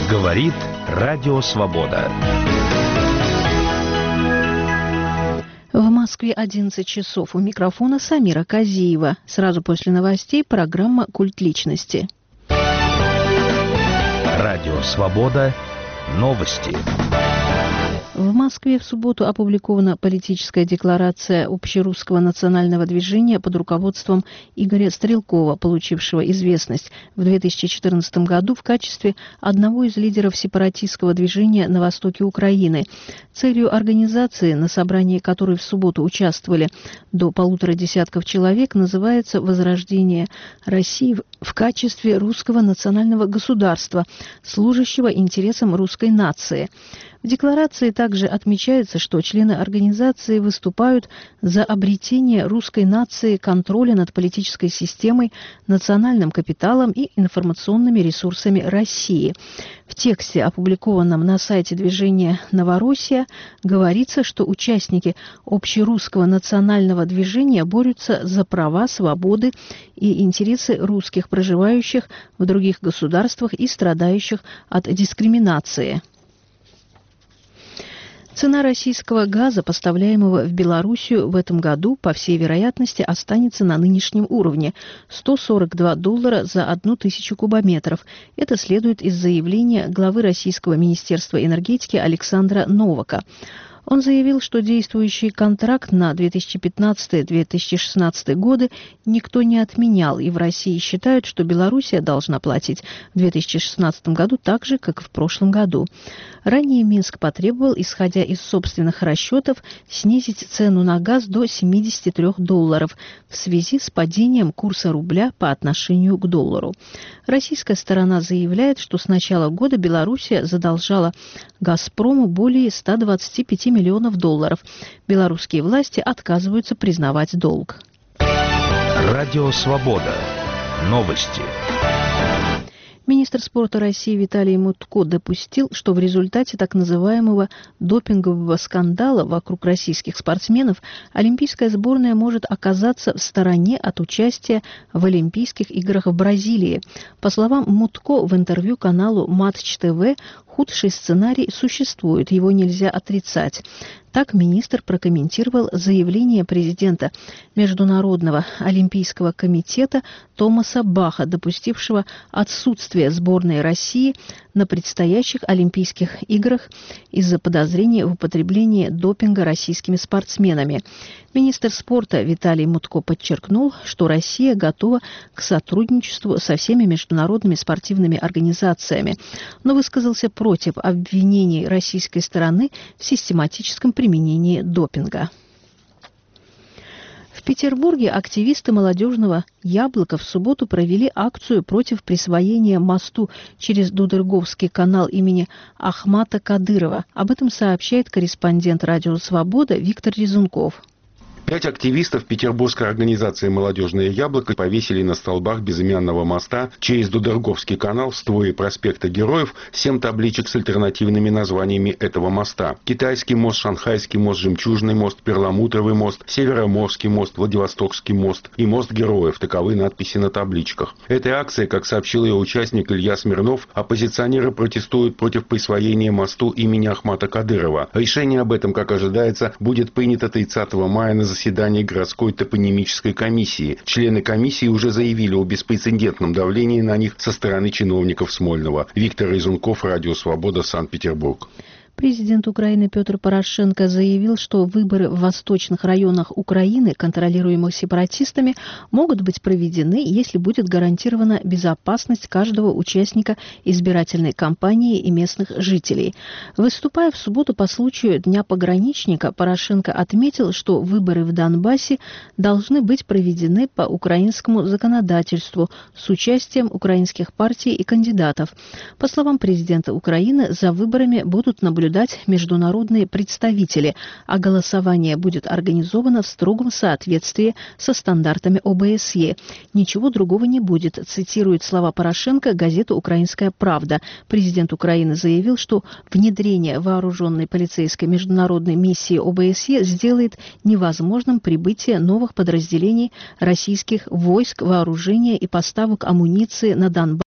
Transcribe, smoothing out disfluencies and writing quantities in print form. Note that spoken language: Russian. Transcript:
Говорит Радио Свобода. В Москве 11 часов. У микрофона Самира Казиева. Сразу после новостей программа «Культ личности». Радио Свобода. Новости. В Москве в субботу опубликована политическая декларация Общерусского национального движения под руководством Игоря Стрелкова, получившего известность в 2014 году в качестве одного из лидеров сепаратистского движения на востоке Украины. Целью организации, на собрании которой в субботу участвовали до 150 человек, называется «Возрождение России в качестве русского национального государства, служащего интересам русской нации». В декларации также отмечается, что члены организации выступают за обретение русской нации контроля над политической системой, национальным капиталом и информационными ресурсами России. В тексте, опубликованном на сайте движения «Новороссия», говорится, что участники общерусского национального движения борются за права, свободы и интересы русских, проживающих в других государствах и страдающих от дискриминации. Цена российского газа, поставляемого в Белоруссию в этом году, по всей вероятности, останется на нынешнем уровне – $142 за 1000 кубометров. Это следует из заявления главы Российского министерства энергетики Александра Новака. Он заявил, что действующий контракт на 2015-2016 годы никто не отменял, и в России считают, что Белоруссия должна платить в 2016 году так же, как и в прошлом году. Ранее Минск потребовал, исходя из собственных расчетов, снизить цену на газ до $73 в связи с падением курса рубля по отношению к доллару. Российская сторона заявляет, что с начала года Белоруссия задолжала «Газпрому» более $125 миллионов. Белорусские власти отказываются признавать долг. Радио Свобода. Новости. Министр спорта России Виталий Мутко допустил, что в результате так называемого допингового скандала вокруг российских спортсменов олимпийская сборная может оказаться в стороне от участия в Олимпийских играх в Бразилии. По словам Мутко в интервью каналу Матч ТВ, худший сценарий существует, его нельзя отрицать. Так министр прокомментировал заявление президента Международного олимпийского комитета Томаса Баха, допустившего отсутствие сборной России на предстоящих Олимпийских играх из-за подозрения в употреблении допинга российскими спортсменами. Министр спорта Виталий Мутко подчеркнул, что Россия готова к сотрудничеству со всеми международными спортивными организациями, но высказался против обвинений российской стороны в систематическом применении допинга. В Петербурге активисты молодежного «Яблока» в субботу провели акцию против присвоения мосту через Дудерговский канал имени Ахмата Кадырова. Об этом сообщает корреспондент «Радио Свобода» Виктор Резунков. 5 активистов петербургской организации «Молодежное яблоко» повесили на столбах безымянного моста через Дудерговский канал в створе проспекта Героев 7 табличек с альтернативными названиями этого моста. Китайский мост, Шанхайский мост, Жемчужный мост, Перламутровый мост, Североморский мост, Владивостокский мост и мост Героев. Таковы надписи на табличках. Этой акцией, как сообщил ее участник Илья Смирнов, оппозиционеры протестуют против присвоения мосту имени Ахмата Кадырова. Решение об этом, как ожидается, будет принято 30 мая на заседании городской топонимической комиссии. Члены комиссии уже заявили о беспрецедентном давлении на них со стороны чиновников Смольного. Виктор Резунков, Радио Свобода, Санкт-Петербург. Президент Украины Петр Порошенко заявил, что выборы в восточных районах Украины, контролируемых сепаратистами, могут быть проведены, если будет гарантирована безопасность каждого участника избирательной кампании и местных жителей. Выступая в субботу по случаю Дня пограничника, Порошенко отметил, что выборы в Донбассе должны быть проведены по украинскому законодательству с участием украинских партий и кандидатов. По словам президента Украины, за выборами будут наблюдать международные представители, а голосование будет организовано в строгом соответствии со стандартами ОБСЕ. Ничего другого не будет, цитирует слова Порошенко газета «Украинская правда». Президент Украины заявил, что внедрение вооруженной полицейской международной миссии ОБСЕ сделает невозможным прибытие новых подразделений российских войск, вооружения и поставок амуниции на Донбасс